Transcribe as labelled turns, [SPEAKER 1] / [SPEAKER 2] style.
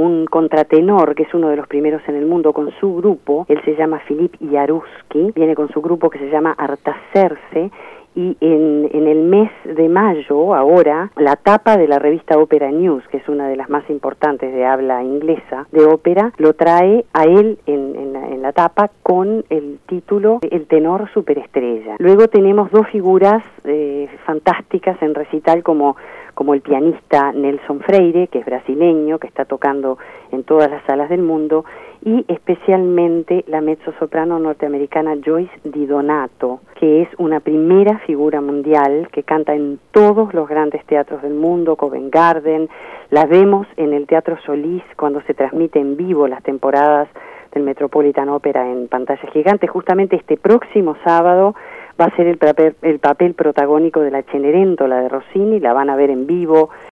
[SPEAKER 1] un contratenor, que es uno de los primeros en el mundo, con su grupo. Él se llama Filip Jaruski, viene con su grupo que se llama Artaserse, y en el mes de mayo, ahora, la tapa de la revista Opera News, que es una de las más importantes de habla inglesa de ópera, lo trae a él en la tapa con el título El tenor superestrella. Luego tenemos dos figuras fantásticas en recital como el pianista Nelson Freire, que es brasileño, que está tocando en todas las salas del mundo, y especialmente la mezzosoprano norteamericana Joyce Di Donato, que es una primera figura mundial que canta en todos los grandes teatros del mundo, Covent Garden. La vemos en el Teatro Solís cuando se transmite en vivo las temporadas del Metropolitan Opera en pantalla gigante. Justamente este próximo sábado va a ser el papel protagónico de la Cenerentola de Rossini, la van a ver en vivo